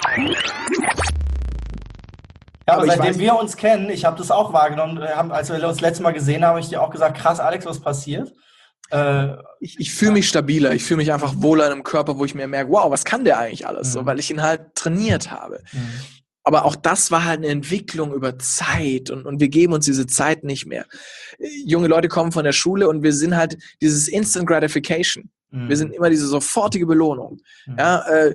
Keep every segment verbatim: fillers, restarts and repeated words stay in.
Ja, aber, aber seitdem wir uns kennen, ich habe das auch wahrgenommen, haben, als wir uns das letzte Mal gesehen haben, habe ich dir auch gesagt, krass, Alex, was passiert? Äh, ich ich fühle mich stabiler, ich fühle mich einfach wohler in einem Körper, wo ich mir merke, wow, was kann der eigentlich alles? Mhm. So, weil ich ihn halt trainiert habe. Mhm. Aber auch das war halt eine Entwicklung über Zeit und, und wir geben uns diese Zeit nicht mehr. Junge Leute kommen von der Schule und wir sind halt dieses Instant Gratification. Mhm. Wir sind immer diese sofortige Belohnung. Mhm. Ja, äh,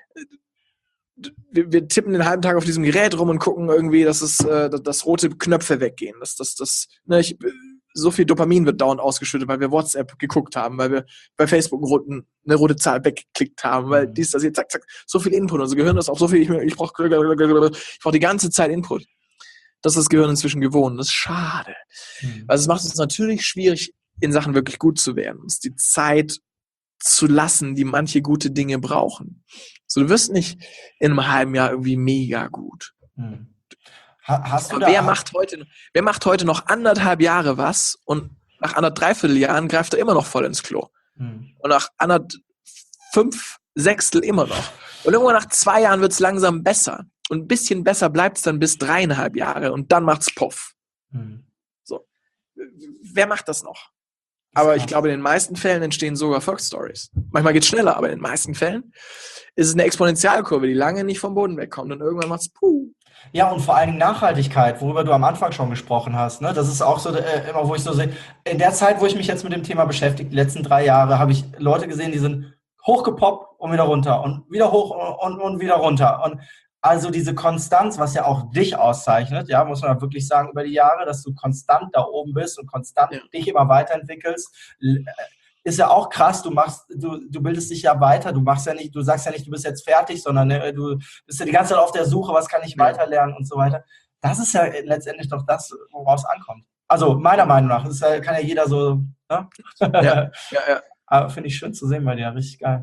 wir, wir tippen den halben Tag auf diesem Gerät rum und gucken irgendwie, dass es, äh, dass rote Knöpfe weggehen. Dass, dass, dass, ne, ich, so viel Dopamin wird dauernd ausgeschüttet, weil wir WhatsApp geguckt haben, weil wir bei Facebook einen roten, eine rote Zahl weggeklickt haben, weil dies, das hier, zack, zack, so viel Input. Unser Gehirn ist auch so viel, ich, ich brauche ich brauch die ganze Zeit Input. Das ist das Gehirn inzwischen gewohnt. Das ist schade. Mhm. Also es macht es natürlich schwierig, in Sachen wirklich gut zu werden. Uns die Zeit zu lassen, die manche gute Dinge brauchen. So, du wirst nicht in einem halben Jahr irgendwie mega gut. Mhm. Hast du da, wer, macht heute, wer macht heute noch anderthalb Jahre was und nach anderthalb, dreiviertel Jahren greift er immer noch voll ins Klo. Hm. Und nach anderthalb, fünf Sechstel immer noch. Und irgendwann nach zwei Jahren wird es langsam besser. Und ein bisschen besser bleibt es dann bis dreieinhalb Jahre und dann macht's Puff. Hm. So. Wer macht das noch? Aber ich glaube, in den meisten Fällen entstehen sogar Erfolgsstories. Manchmal geht es schneller, aber in den meisten Fällen ist es eine Exponentialkurve, die lange nicht vom Boden wegkommt und irgendwann macht's puh. Ja, und vor allen Dingen Nachhaltigkeit, worüber du am Anfang schon gesprochen hast. Ne? Das ist auch so äh, immer, wo ich so sehe, in der Zeit, wo ich mich jetzt mit dem Thema beschäftige, die letzten drei Jahre, habe ich Leute gesehen, die sind hochgepoppt und wieder runter und wieder hoch und, und, und wieder runter. Und also diese Konstanz, was ja auch dich auszeichnet, ja, muss man wirklich sagen, über die Jahre, dass du konstant da oben bist und konstant ja. dich immer weiterentwickelst, ist ja auch krass, du machst, du, du bildest dich ja weiter, du machst ja nicht, du sagst ja nicht, du bist jetzt fertig, sondern ne, du bist ja die ganze Zeit auf der Suche, was kann ich ja. weiterlernen und so weiter. Das ist ja letztendlich doch das, woraus es ankommt. Also meiner Meinung nach, das kann ja jeder so, ne? Ja, ja, ja. Aber finde ich schön zu sehen bei dir, richtig geil.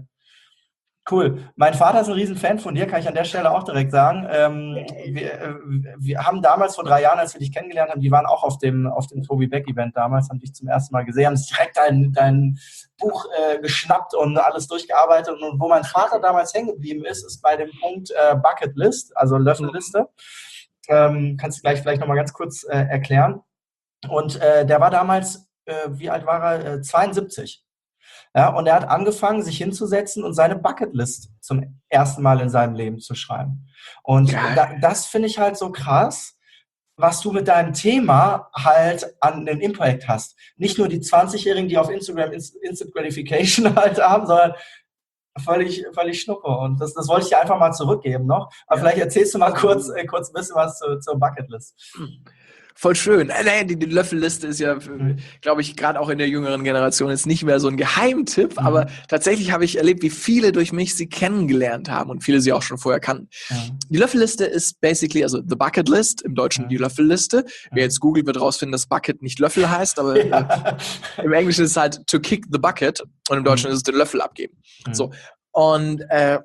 Cool. Mein Vater ist ein Riesenfan von dir, kann ich an der Stelle auch direkt sagen. Ähm, wir, wir haben damals vor drei Jahren, als wir dich kennengelernt haben, die waren auch auf dem, auf dem Tobi Beck Event damals, haben dich zum ersten Mal gesehen, haben sich direkt dein, dein Buch äh, geschnappt und alles durchgearbeitet. Und wo mein Vater damals hängen geblieben ist, ist bei dem Punkt äh, Bucket List, also Löffelliste. Ähm, kannst du gleich vielleicht nochmal ganz kurz äh, erklären. Und äh, der war damals, äh, wie alt war er? Äh, zweiundsiebzig. Ja, und er hat angefangen, sich hinzusetzen und seine Bucketlist zum ersten Mal in seinem Leben zu schreiben. Und da, das finde ich halt so krass, was du mit deinem Thema halt an den Impact hast. Nicht nur die zwanzigjährigen, die auf Instagram Instant Gratification halt haben, sondern völlig, völlig Schnuppe. Und das, das wollte ich dir einfach mal zurückgeben noch. Aber ja. vielleicht erzählst du mal kurz, äh, kurz ein bisschen was zu, zur Bucketlist. Voll schön. Äh, die, die Löffelliste ist ja, mhm. glaube ich, gerade auch in der jüngeren Generation jetzt nicht mehr so ein Geheimtipp, mhm. aber tatsächlich habe ich erlebt, wie viele durch mich sie kennengelernt haben und viele sie auch schon vorher kannten. Mhm. Die Löffelliste ist basically, also the Bucket List, im Deutschen mhm. die Löffelliste. Wer jetzt googelt, wird rausfinden, dass Bucket nicht Löffel heißt, aber ja. äh, im Englischen ist es halt to kick the bucket und im Deutschen mhm. ist es den Löffel abgeben. Mhm. So. Und äh,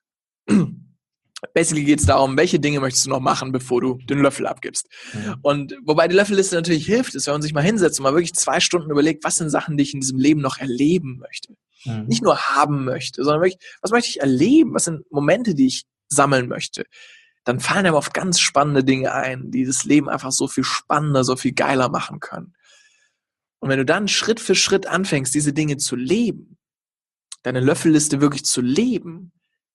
basically geht es darum, welche Dinge möchtest du noch machen, bevor du den Löffel abgibst. Mhm. Und wobei die Löffelliste natürlich hilft, ist, wenn man sich mal hinsetzt und mal wirklich zwei Stunden überlegt, was sind Sachen, die ich in diesem Leben noch erleben möchte. Mhm. Nicht nur haben möchte, sondern wirklich, was möchte ich erleben? Was sind Momente, die ich sammeln möchte? Dann fallen einem oft ganz spannende Dinge ein, die das Leben einfach so viel spannender, so viel geiler machen können. Und wenn du dann Schritt für Schritt anfängst, diese Dinge zu leben, deine Löffelliste wirklich zu leben,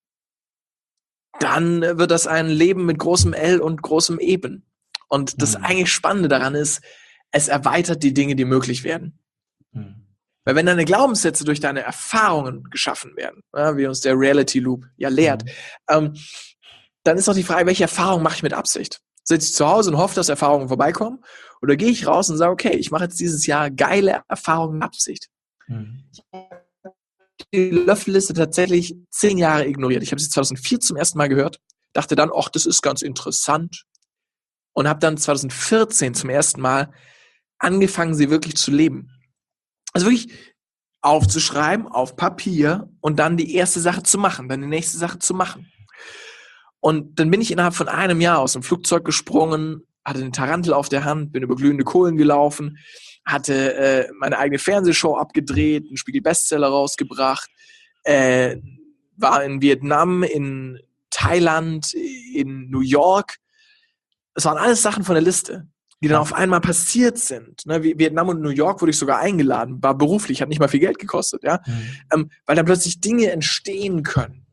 dann wird das ein Leben mit großem L und großem Eben. Und das mhm. eigentlich Spannende daran ist, es erweitert die Dinge, die möglich werden. Mhm. Weil wenn deine Glaubenssätze durch deine Erfahrungen geschaffen werden, ja, wie uns der Reality Loop ja lehrt, mhm. ähm, dann ist doch die Frage, welche Erfahrung mache ich mit Absicht? Sitze ich zu Hause und hoffe, dass Erfahrungen vorbeikommen? Oder gehe ich raus und sage, okay, ich mache jetzt dieses Jahr geile Erfahrungen mit Absicht? Mhm. Die Löffelliste tatsächlich zehn Jahre ignoriert. Ich habe sie zweitausendvier zum ersten Mal gehört, dachte dann, ach, das ist ganz interessant und habe dann zweitausendvierzehn zum ersten Mal angefangen, sie wirklich zu leben. Also wirklich aufzuschreiben auf Papier und dann die erste Sache zu machen, dann die nächste Sache zu machen. Und dann bin ich innerhalb von einem Jahr aus dem Flugzeug gesprungen, hatte eine Tarantel auf der Hand, bin über glühende Kohlen gelaufen, hatte äh, meine eigene Fernsehshow abgedreht, einen Spiegel-Bestseller rausgebracht, äh, war in Vietnam, in Thailand, in New York. Es waren alles Sachen von der Liste, die dann auf einmal passiert sind. Ne, wie Vietnam und New York wurde ich sogar eingeladen, war beruflich, hat nicht mal viel Geld gekostet, ja, mhm. ähm, weil dann plötzlich Dinge entstehen können.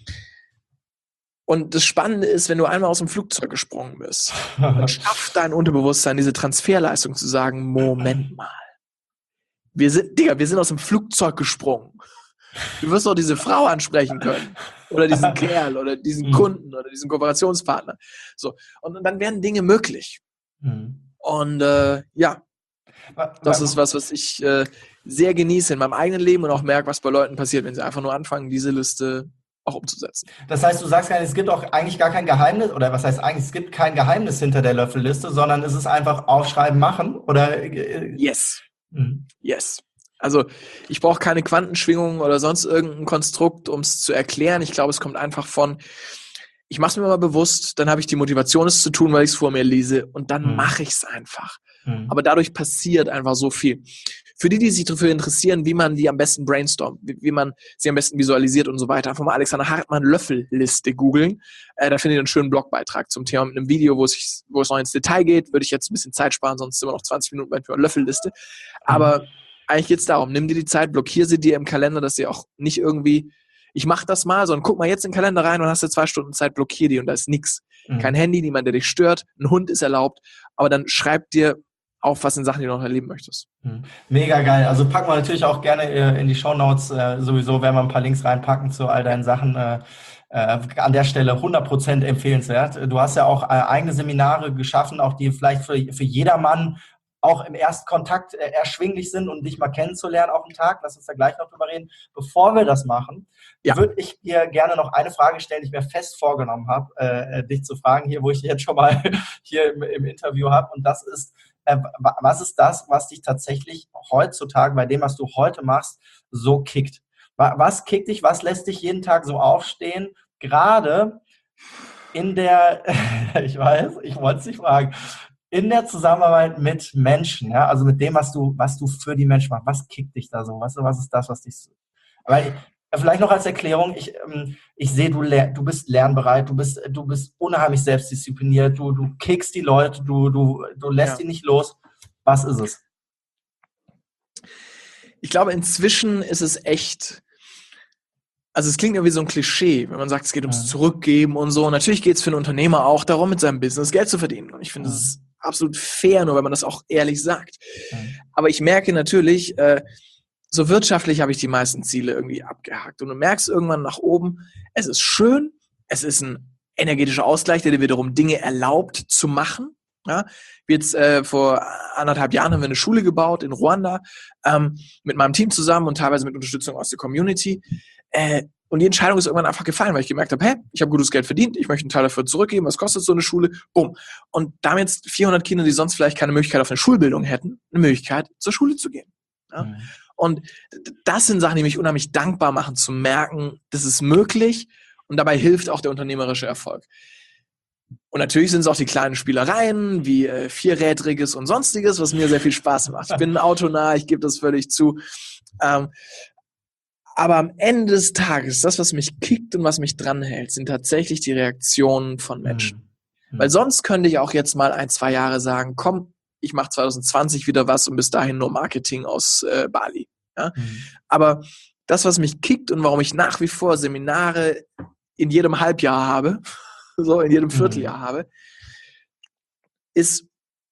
Und das Spannende ist, wenn du einmal aus dem Flugzeug gesprungen bist, dann schafft dein Unterbewusstsein diese Transferleistung zu sagen, Moment mal, wir sind, Digga, wir sind aus dem Flugzeug gesprungen. Du wirst doch diese Frau ansprechen können. Oder diesen Kerl oder diesen mhm. Kunden oder diesen Kooperationspartner. So. Und, und dann werden Dinge möglich. Mhm. Und äh, ja, das ist was, was ich äh, sehr genieße in meinem eigenen Leben und auch merke, was bei Leuten passiert, wenn sie einfach nur anfangen, diese Liste auch umzusetzen. Das heißt, du sagst gar nicht, es gibt auch eigentlich gar kein Geheimnis, oder was heißt eigentlich, es gibt kein Geheimnis hinter der Löffelliste, sondern es ist einfach aufschreiben, machen, oder? Yes. Mhm. Yes. Also ich brauche keine Quantenschwingungen oder sonst irgendein Konstrukt, um es zu erklären. Ich glaube, es kommt einfach von, ich mache es mir mal bewusst, dann habe ich die Motivation, es zu tun, weil ich es vor mir lese und dann mhm. mache ich es einfach. Mhm. Aber dadurch passiert einfach so viel. Für die, die sich dafür interessieren, wie man die am besten brainstormt, wie, wie man sie am besten visualisiert und so weiter, einfach mal Alexander Hartmann Löffelliste googeln. Äh, da findet ihr einen schönen Blogbeitrag zum Thema mit einem Video, wo es, wo es noch ins Detail geht. Würde ich jetzt ein bisschen Zeit sparen, sonst sind wir noch zwanzig Minuten bei der Löffelliste. Aber mhm. eigentlich geht es darum, nimm dir die Zeit, blockier sie dir im Kalender, dass sie auch nicht irgendwie, ich mach das mal, sondern guck mal jetzt in den Kalender rein und hast du zwei Stunden Zeit, blockier die und da ist nichts. Mhm. Kein Handy, niemand, der dich stört, ein Hund ist erlaubt, aber dann schreib dir auf, was sind Sachen, die du noch erleben möchtest. Mhm. Mega geil. Also packen wir natürlich auch gerne äh, in die Shownotes, äh, sowieso werden wir ein paar Links reinpacken zu all deinen Sachen. Äh, äh, an der Stelle hundert Prozent empfehlenswert. Du hast ja auch äh, eigene Seminare geschaffen, auch die vielleicht für, für jedermann auch im ersten Kontakt äh, erschwinglich sind und dich mal kennenzulernen auf den Tag. Lass uns da gleich noch drüber reden. Bevor wir das machen, ja. würde ich dir gerne noch eine Frage stellen, die ich mir fest vorgenommen habe, äh, dich zu fragen, hier, wo ich dich jetzt schon mal hier im, im Interview habe. Und das ist, äh, was ist das, was dich tatsächlich heutzutage, bei dem, was du heute machst, so kickt? Was kickt dich, was lässt dich jeden Tag so aufstehen? Gerade in der, ich weiß, ich wollte es nicht fragen, in der Zusammenarbeit mit Menschen, ja, also mit dem, was du, was du für die Menschen machst, was kickt dich da so? Was, was ist das, was dich so? Weil, vielleicht noch als Erklärung, ich, ich sehe, du, du bist lernbereit, du bist, du bist unheimlich selbstdiszipliniert, du, du kickst die Leute, du, du, du lässt ja. die nicht los. Was ist es? Ich glaube, inzwischen ist es echt, also es klingt ja wie so ein Klischee, wenn man sagt, es geht ums ja. Zurückgeben und so. Natürlich geht es für einen Unternehmer auch darum, mit seinem Business Geld zu verdienen. Und ich finde, ja. das ist absolut fair, nur wenn man das auch ehrlich sagt. Ja. Aber ich merke natürlich, äh, so wirtschaftlich habe ich die meisten Ziele irgendwie abgehakt. Und du merkst irgendwann nach oben, es ist schön, es ist ein energetischer Ausgleich, der dir wiederum Dinge erlaubt zu machen. Ja, jetzt äh, vor anderthalb Jahren haben wir eine Schule gebaut in Ruanda ähm, mit meinem Team zusammen und teilweise mit Unterstützung aus der Community. Äh, und die Entscheidung ist irgendwann einfach gefallen, weil ich gemerkt habe, hey, ich habe gutes Geld verdient, ich möchte einen Teil dafür zurückgeben, was kostet so eine Schule? Bumm. Und da haben jetzt vierhundert Kinder, die sonst vielleicht keine Möglichkeit auf eine Schulbildung hätten, eine Möglichkeit, zur Schule zu gehen. Ja? Mhm. Und das sind Sachen, die mich unheimlich dankbar machen, zu merken, das ist möglich und dabei hilft auch der unternehmerische Erfolg. Und natürlich sind es auch die kleinen Spielereien, wie äh, Vierrädriges und Sonstiges, was mir sehr viel Spaß macht. Ich bin ein Autonah, ich gebe das völlig zu. Ähm, aber am Ende des Tages, das, was mich kickt und was mich dranhält, sind tatsächlich die Reaktionen von Menschen. Mhm. Weil sonst könnte ich auch jetzt mal ein, zwei Jahre sagen, komm, ich mache zwanzig zwanzig wieder was und bis dahin nur Marketing aus äh, Bali. Ja? Mhm. Aber das, was mich kickt und warum ich nach wie vor Seminare in jedem Halbjahr habe, so in jedem Vierteljahr mhm. habe, ist,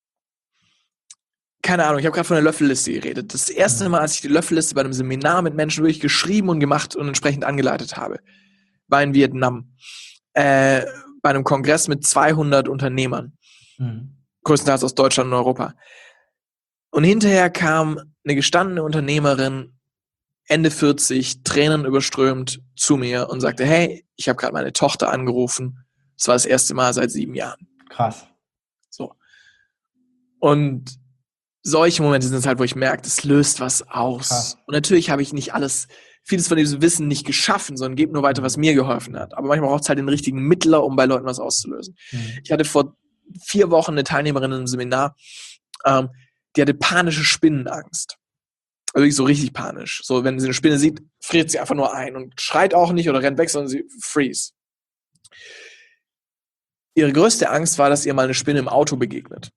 keine Ahnung, ich habe gerade von der Löffelliste geredet. Das erste Mal, als ich die Löffelliste bei einem Seminar mit Menschen wirklich geschrieben und gemacht und entsprechend angeleitet habe, war in Vietnam. Äh, bei einem Kongress mit zweihundert Unternehmern. Mhm. Größtenteils aus Deutschland und Europa. Und hinterher kam eine gestandene Unternehmerin, Ende vierzig, Tränen überströmt, zu mir und sagte, hey, ich habe gerade meine Tochter angerufen. Das war das erste Mal seit sieben Jahren. Krass. So. Und solche Momente sind es halt, wo ich merke, das löst was aus. Krass. Und natürlich habe ich nicht alles, vieles von diesem Wissen nicht geschaffen, sondern gebe nur weiter, was mir geholfen hat. Aber manchmal braucht es halt den richtigen Mittler, um bei Leuten was auszulösen. Mhm. Ich hatte vor vier Wochen eine Teilnehmerin im Seminar, ähm, die hatte panische Spinnenangst. Also wirklich so richtig panisch. So, wenn sie eine Spinne sieht, friert sie einfach nur ein und schreit auch nicht oder rennt weg, sondern sie freeze. Ihre größte Angst war, dass ihr mal eine Spinne im Auto begegnet.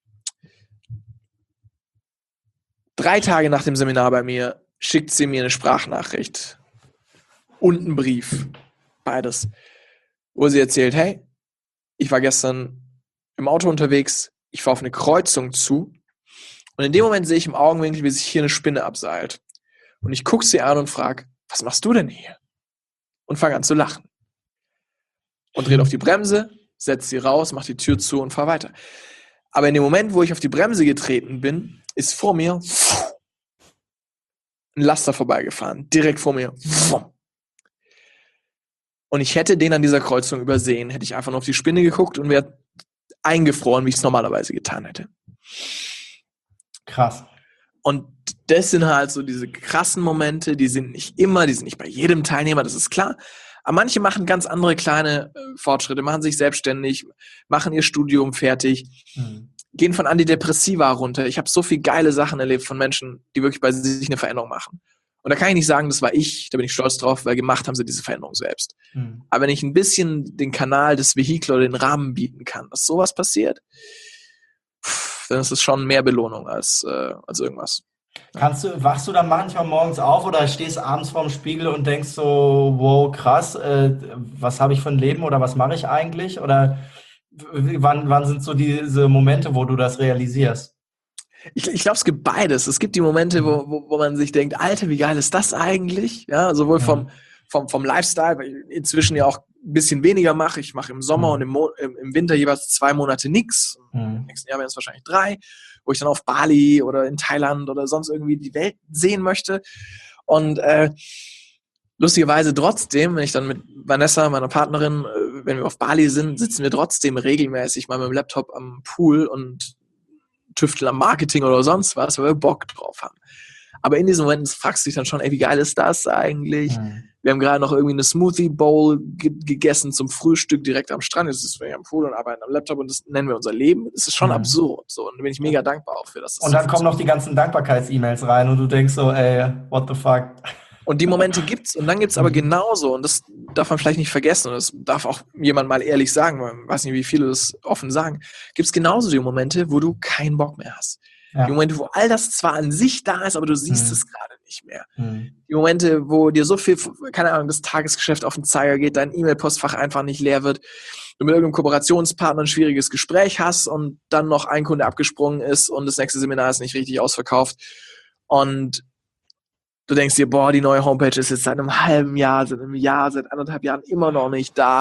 Drei Tage nach dem Seminar bei mir schickt sie mir eine Sprachnachricht und einen Brief, beides, wo sie erzählt, hey, ich war gestern im Auto unterwegs, ich fahre auf eine Kreuzung zu und in dem Moment sehe ich im Augenwinkel, wie sich hier eine Spinne abseilt. Und ich gucke sie an und frage, was machst du denn hier? Und fange an zu lachen. Und drehe auf die Bremse, setze sie raus, mache die Tür zu und fahre weiter. Aber in dem Moment, wo ich auf die Bremse getreten bin, ist vor mir ein Laster vorbeigefahren. Direkt vor mir. Und ich hätte den an dieser Kreuzung übersehen. Hätte ich einfach nur auf die Spinne geguckt und wäre eingefroren, wie ich es normalerweise getan hätte. Krass. Und das sind halt so diese krassen Momente, die sind nicht immer, die sind nicht bei jedem Teilnehmer, das ist klar. Aber manche machen ganz andere kleine äh, Fortschritte, machen sich selbstständig, machen ihr Studium fertig, mhm. gehen von Antidepressiva runter. Ich habe so viele geile Sachen erlebt von Menschen, die wirklich bei sich eine Veränderung machen. Und da kann ich nicht sagen, das war ich, da bin ich stolz drauf, weil gemacht haben sie diese Veränderung selbst. Mhm. Aber wenn ich ein bisschen den Kanal, das Vehikel oder den Rahmen bieten kann, dass sowas passiert, pff, dann ist es schon mehr Belohnung als, äh, als irgendwas. Kannst du, wachst du dann manchmal morgens auf oder stehst abends vorm Spiegel und denkst so, wow, krass, äh, was habe ich für ein Leben oder was mache ich eigentlich? Oder wann, wann sind so diese Momente, wo du das realisierst? Ich, ich glaube, es gibt beides. Es gibt die Momente, wo, wo, wo man sich denkt, Alter, wie geil ist das eigentlich? Ja, sowohl vom, vom, vom Lifestyle, weil ich inzwischen ja auch ein bisschen weniger mache. Ich mache im Sommer mhm. und im, Mo- im Winter jeweils zwei Monate nichts. Mhm. Im nächsten Jahr werden es wahrscheinlich drei, wo ich dann auf Bali oder in Thailand oder sonst irgendwie die Welt sehen möchte. Und äh, lustigerweise trotzdem, wenn ich dann mit Vanessa, meiner Partnerin, äh, wenn wir auf Bali sind, sitzen wir trotzdem regelmäßig mal mit dem Laptop am Pool und tüfteln am Marketing oder sonst was, weil wir Bock drauf haben. Aber in diesen Momenten fragst du dich dann schon, ey, wie geil ist das eigentlich? Mhm. Wir haben gerade noch irgendwie eine Smoothie Bowl ge- gegessen zum Frühstück direkt am Strand. Jetzt sind wir am Pool und arbeiten am Laptop und das nennen wir unser Leben. Das ist schon mhm. absurd. So. Und da bin ich mega dankbar auch für das. Und dann so kommen noch die ganzen Dankbarkeits-E-Mails rein und du denkst so, ey, what the fuck? Und die Momente gibt's und dann gibt's aber genauso, und das darf man vielleicht nicht vergessen, und das darf auch jemand mal ehrlich sagen, weil ich weiß nicht, wie viele das offen sagen, gibt's genauso die Momente, wo du keinen Bock mehr hast. Ja. Die Momente, wo all das zwar an sich da ist, aber du siehst mhm. es gerade nicht mehr. Mhm. Die Momente, wo dir so viel, keine Ahnung, das Tagesgeschäft auf den Zeiger geht, dein E-Mail-Postfach einfach nicht leer wird, du mit irgendeinem Kooperationspartner ein schwieriges Gespräch hast und dann noch ein Kunde abgesprungen ist und das nächste Seminar ist nicht richtig ausverkauft und du denkst dir, boah, die neue Homepage ist jetzt seit einem halben Jahr, seit einem Jahr, seit anderthalb Jahren immer noch nicht da.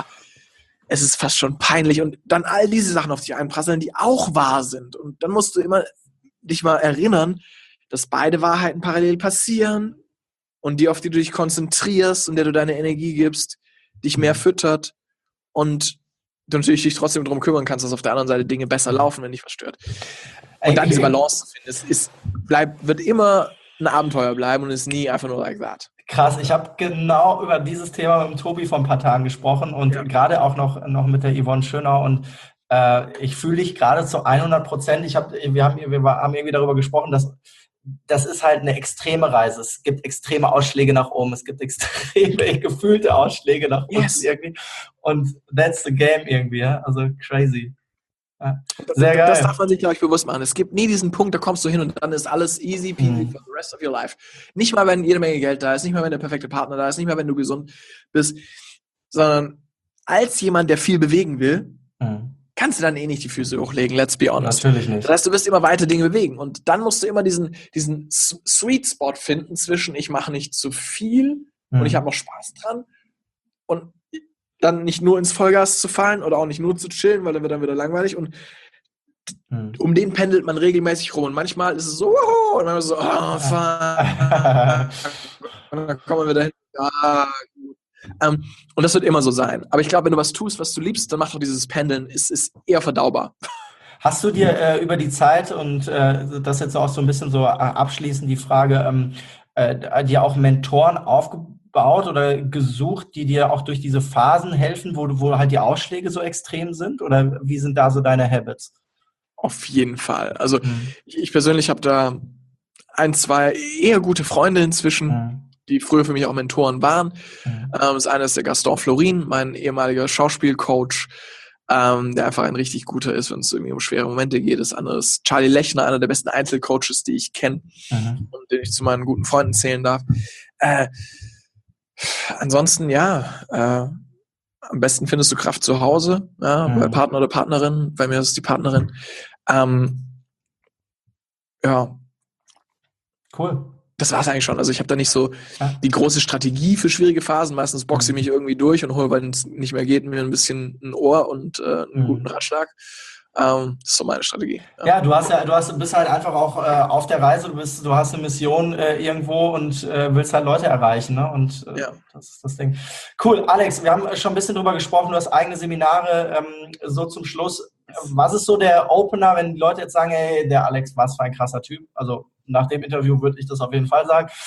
Es ist fast schon peinlich. Und dann all diese Sachen auf dich einprasseln, die auch wahr sind. Und dann musst du immer dich mal erinnern, dass beide Wahrheiten parallel passieren und die, auf die du dich konzentrierst und der du deine Energie gibst, dich mehr füttert und du natürlich dich trotzdem darum kümmern kannst, dass auf der anderen Seite Dinge besser laufen, wenn nicht verstört. Und dann diese Balance zu finden, es ist, bleibt, wird immer ein Abenteuer bleiben und ist nie einfach nur like that. Krass, ich habe genau über dieses Thema mit dem Tobi vor ein paar Tagen gesprochen und ja. gerade auch noch, noch mit der Yvonne Schönau und äh, ich fühle dich gerade zu hundert Prozent. Ich hab, wir, haben, wir haben irgendwie darüber gesprochen, dass das ist halt eine extreme Reise. Es gibt extreme Ausschläge nach oben, es gibt extreme gefühlte Ausschläge nach unten yes. irgendwie und that's the game irgendwie, ja? Also crazy. Ja, sehr geil. Das darf man sich, glaube ich, bewusst machen. Es gibt nie diesen Punkt, da kommst du hin und dann ist alles easy peasy mhm. for the rest of your life. Nicht mal, wenn jede Menge Geld da ist, nicht mal, wenn der perfekte Partner da ist, nicht mal, wenn du gesund bist, sondern als jemand, der viel bewegen will, mhm. kannst du dann eh nicht die Füße hochlegen, let's be honest. Natürlich nicht. Das heißt, du wirst immer weiter Dinge bewegen und dann musst du immer diesen, diesen Sweet Spot finden zwischen ich mache nicht zu viel mhm. und ich habe noch Spaß dran und dann nicht nur ins Vollgas zu fallen oder auch nicht nur zu chillen, weil dann wird dann wieder langweilig und hm. um den pendelt man regelmäßig rum und manchmal ist es so und manchmal so, oh, fuck. Und dann kommen wir wieder hin. Ja, gut. Ähm, und das wird immer so sein. Aber ich glaube, wenn du was tust, was du liebst, dann macht doch dieses Pendeln, ist, ist eher verdaubar. Hast du dir äh, über die Zeit und äh, das jetzt auch so ein bisschen so äh, abschließend die Frage, ähm, äh, dir auch Mentoren aufgebaut oder gesucht, die dir auch durch diese Phasen helfen, wo, wo halt die Ausschläge so extrem sind? Oder wie sind da so deine Habits? Auf jeden Fall. Also mhm. ich, ich persönlich habe da ein, zwei eher gute Freunde inzwischen, mhm. die früher für mich auch Mentoren waren. Mhm. Ähm, das eine ist der Gaston Florin, mein ehemaliger Schauspielcoach, ähm, der einfach ein richtig guter ist, wenn es irgendwie um schwere Momente geht. Das andere ist Charlie Lechner, einer der besten Einzelcoaches, die ich kenne Mhm. und den ich zu meinen guten Freunden zählen darf. Äh, ansonsten, ja, äh, am besten findest du Kraft zu Hause, ja, Mhm. bei Partner oder Partnerin. Bei mir ist es die Partnerin. Ähm, ja, Cool. das war's eigentlich schon. Also ich habe da nicht so Ja. die große Strategie für schwierige Phasen. Meistens boxe ich Mhm. mich irgendwie durch und hole, wenn es nicht mehr geht, mir ein bisschen ein Ohr und äh, einen Mhm. guten Ratschlag. Ähm, das ist so meine Strategie. Ja. Ja, du hast ja, du hast, bist halt einfach auch äh, auf der Reise, du bist, du hast eine Mission äh, irgendwo und äh, willst halt Leute erreichen, ne? Und äh, Ja. das ist das Ding. Cool, Alex, wir haben schon ein bisschen drüber gesprochen, du hast eigene Seminare, ähm, so zum Schluss. Was ist so der Opener, wenn die Leute jetzt sagen, hey, der Alex, was für ein krasser Typ? Also nach dem Interview würde ich das auf jeden Fall sagen.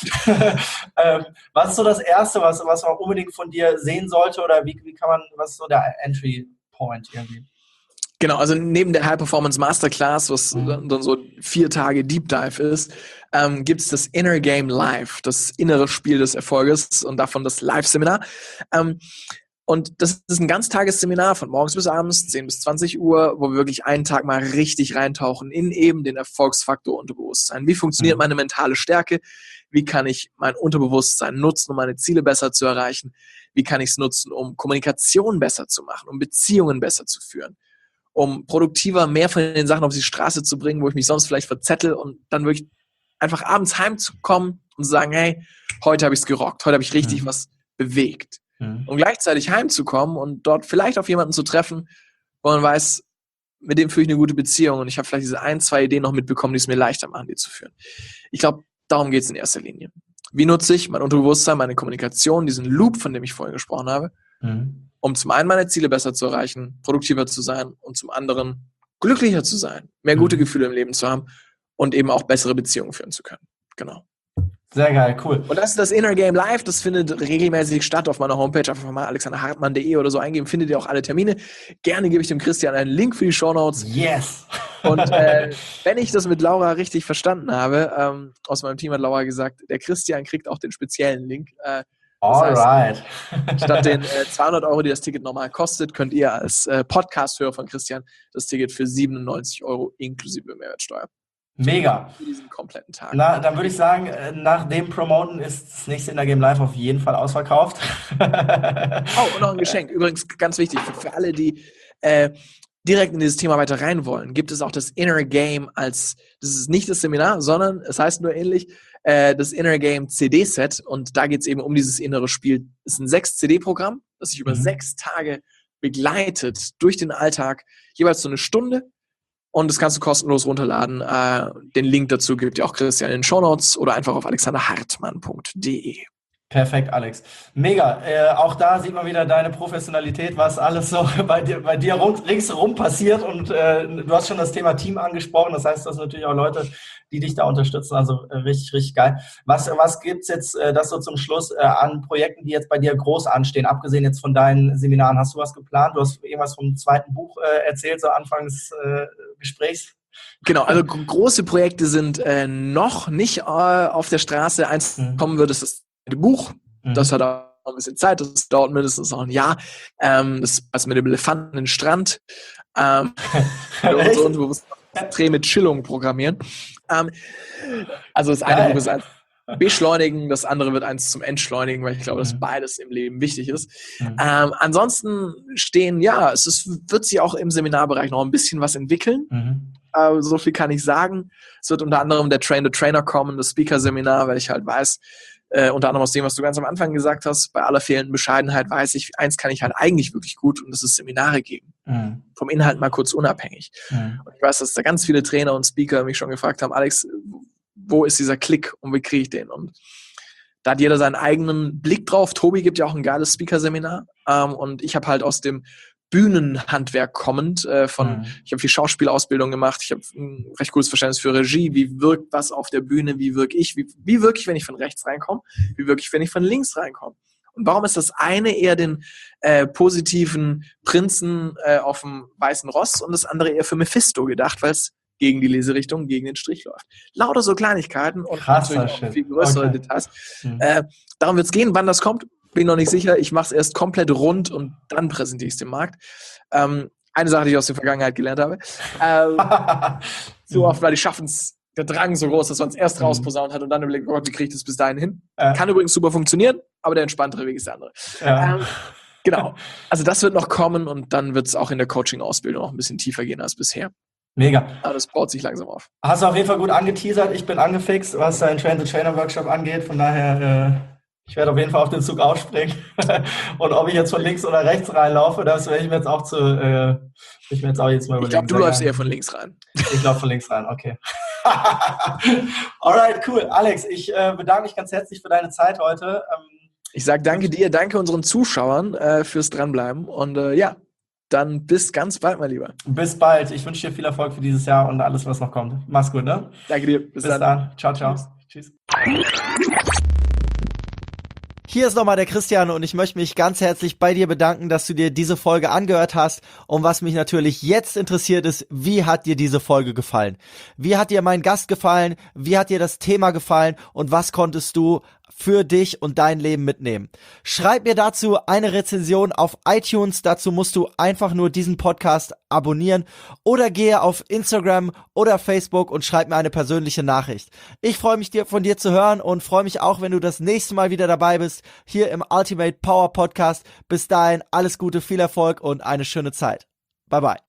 ähm, was ist so das Erste, was, was man unbedingt von dir sehen sollte oder wie, wie kann man, was ist so der Entry Point irgendwie? Genau, also neben der High Performance Masterclass, was Mhm. dann so vier Tage Deep Dive ist, ähm, gibt es das Inner Game Live, das innere Spiel des Erfolges und davon das Live-Seminar. Ähm, und das ist ein Ganztagesseminar von morgens bis abends, zehn bis zwanzig Uhr, wo wir wirklich einen Tag mal richtig reintauchen in eben den Erfolgsfaktor Unterbewusstsein. Wie funktioniert Mhm. meine mentale Stärke? Wie kann ich mein Unterbewusstsein nutzen, um meine Ziele besser zu erreichen? Wie kann ich es nutzen, um Kommunikation besser zu machen, um Beziehungen besser zu führen? Um produktiver mehr von den Sachen auf die Straße zu bringen, wo ich mich sonst vielleicht verzettel und dann wirklich einfach abends heimzukommen und zu sagen, hey, heute habe ich es gerockt, heute habe ich richtig Mhm. was bewegt. Mhm. Und gleichzeitig heimzukommen und dort vielleicht auf jemanden zu treffen, wo man weiß, mit dem führe ich eine gute Beziehung und ich habe vielleicht diese ein, zwei Ideen noch mitbekommen, die es mir leichter machen, die zu führen. Ich glaube, darum geht es in erster Linie. Wie nutze ich mein Unterbewusstsein, meine Kommunikation, diesen Loop, von dem ich vorhin gesprochen habe, Mhm. um zum einen meine Ziele besser zu erreichen, produktiver zu sein und zum anderen glücklicher zu sein, mehr gute Mhm. Gefühle im Leben zu haben und eben auch bessere Beziehungen führen zu können. Genau. Sehr geil, cool. Und das ist das Inner Game Live, das findet regelmäßig statt auf meiner Homepage, einfach mal alexander hartmann punkt de oder so eingeben, findet ihr auch alle Termine. Gerne gebe ich dem Christian einen Link für die Shownotes. Yes! Und äh, wenn ich das mit Laura richtig verstanden habe, ähm, aus meinem Team hat Laura gesagt, der Christian kriegt auch den speziellen Link. Äh, das heißt, Alright. statt den äh, zweihundert Euro, die das Ticket normal kostet, könnt ihr als äh, Podcast-Hörer von Christian das Ticket für siebenundneunzig Euro inklusive Mehrwertsteuer Mega. für diesen kompletten Tag. Na, dann würde ich sagen, äh, nach dem Promoten ist das nächste Inner Game Live auf jeden Fall ausverkauft. Oh, und noch ein Geschenk. Übrigens ganz wichtig, für, für alle, die äh, direkt in dieses Thema weiter rein wollen, gibt es auch das Inner Game als, das ist nicht das Seminar, sondern es heißt nur ähnlich, äh, das Inner Game C D-Set und da geht es eben um dieses innere Spiel. Es ist ein sechs C D-Programm, das sich über Mhm. sechs Tage begleitet durch den Alltag, jeweils so eine Stunde und das kannst du kostenlos runterladen. Äh, den Link dazu gibt dir auch Christian in den Shownotes oder einfach auf alexander hartmann punkt de. Perfekt, Alex. Mega. Äh, auch da sieht man wieder deine Professionalität, was alles so bei dir, bei dir rund, ringsherum passiert. Und äh, du hast schon das Thema Team angesprochen. Das heißt, das sind natürlich auch Leute, die dich da unterstützen. Also äh, richtig, richtig geil. Was, was gibt's jetzt, äh, das so zum Schluss, äh, an Projekten, die jetzt bei dir groß anstehen? Abgesehen jetzt von deinen Seminaren. Hast du was geplant? Du hast irgendwas vom zweiten Buch äh, erzählt, so Anfang des äh, Gesprächs. Genau, also gro- große Projekte sind äh, noch nicht äh, auf der Straße. Eins Mhm. kommen wird, ist das Buch. Mhm. Das hat auch ein bisschen Zeit, das dauert mindestens noch ein Jahr. Ähm, das was mit dem Elefanten im Strand. Ähm, für Echt? unser Unterbewusstsein extrem mit Chillung programmieren. Ähm, also das eine Geil. Buch ist eins beschleunigen, das andere wird eins zum Entschleunigen, weil ich glaube, dass Mhm. beides im Leben wichtig ist. Mhm. Ähm, ansonsten stehen, ja, es ist, wird sich auch im Seminarbereich noch ein bisschen was entwickeln. Mhm. Uh, so viel kann ich sagen. Es wird unter anderem der Train the Trainer kommen, das Speaker-Seminar, weil ich halt weiß, äh, unter anderem aus dem, was du ganz am Anfang gesagt hast, bei aller fehlenden Bescheidenheit weiß ich, eins kann ich halt eigentlich wirklich gut und das ist Seminare geben. Mhm. Vom Inhalt mal kurz unabhängig. Mhm. Und ich weiß, dass da ganz viele Trainer und Speaker mich schon gefragt haben, Alex, wo ist dieser Klick und wie kriege ich den? Und da hat jeder seinen eigenen Blick drauf. Tobi gibt ja auch ein geiles Speaker-Seminar ähm, und ich habe halt aus dem Bühnenhandwerk kommend, äh, von, Mhm. ich habe viel Schauspielausbildung gemacht, ich habe ein recht cooles Verständnis für Regie, wie wirkt was auf der Bühne, wie wirke ich, wie, wie wirke ich, wenn ich von rechts reinkomme, wie wirke ich, wenn ich von links reinkomme. Und warum ist das eine eher den äh, positiven Prinzen äh, auf dem weißen Ross und das andere eher für Mephisto gedacht, weil es gegen die Leserichtung, gegen den Strich läuft. Lauter so Kleinigkeiten und Krasser natürlich auch Shit. viel größere Okay. Details. Hm. Äh, darum wird es gehen, wann das kommt, bin ich noch nicht sicher. Ich mache es erst komplett rund und dann präsentiere ich es dem Markt. Ähm, eine Sache, die ich aus der Vergangenheit gelernt habe. Äh, so oft war die Schaffens der Drang so groß, dass man es erst Mhm. rausposaunt hat und dann überlegt, oh Gott, wie kriege ich das bis dahin hin? Ja. Kann übrigens super funktionieren, aber der entspanntere Weg ist der andere. Ja. Ähm, genau. Also das wird noch kommen und dann wird es auch in der Coaching-Ausbildung noch ein bisschen tiefer gehen als bisher. Mega. Aber das baut sich langsam auf. Hast du auf jeden Fall gut angeteasert. Ich bin angefixt, was deinen Train-the-Trainer-Workshop angeht. Von daher, äh, ich werde auf jeden Fall auf den Zug aufspringen. Und ob ich jetzt von links oder rechts reinlaufe, das werde ich mir jetzt auch zu, äh, ich mir jetzt auch jetzt mal Ich überlegen. glaube, du Sehr läufst gerne. eher von links rein. Ich laufe von links rein, okay. Alright, cool. Alex, ich äh, bedanke mich ganz herzlich für deine Zeit heute. Ähm, Ich sage danke dir, danke unseren Zuschauern äh, fürs Dranbleiben und äh, ja, dann bis ganz bald, mein Lieber. bis bald. Ich wünsche dir viel Erfolg für dieses Jahr und alles, was noch kommt. Mach's gut, ne? Danke dir. Bis, Bis dann. dann. Ciao, ciao. Tschüss. Tschüss. Hier ist nochmal der Christian und ich möchte mich ganz herzlich bei dir bedanken, dass du dir diese Folge angehört hast. Und was mich natürlich jetzt interessiert ist, wie hat dir diese Folge gefallen? Wie hat dir mein Gast gefallen? Wie hat dir das Thema gefallen? Und was konntest du für dich und dein Leben mitnehmen? Schreib mir dazu eine Rezension auf iTunes. Dazu musst du einfach nur diesen Podcast abonnieren oder gehe auf Instagram oder Facebook und schreib mir eine persönliche Nachricht. Ich freue mich dir von dir zu hören und freue mich auch, wenn du das nächste Mal wieder dabei bist, hier im Ultimate Power Podcast. Bis dahin, alles Gute, viel Erfolg und eine schöne Zeit. Bye bye.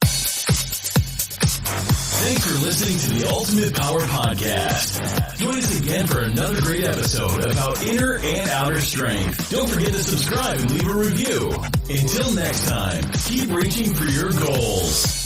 Thanks for listening to the Ultimate Power Podcast. Join us again for another great episode about inner and outer strength. Don't forget to subscribe and leave a review. Until next time, keep reaching for your goals.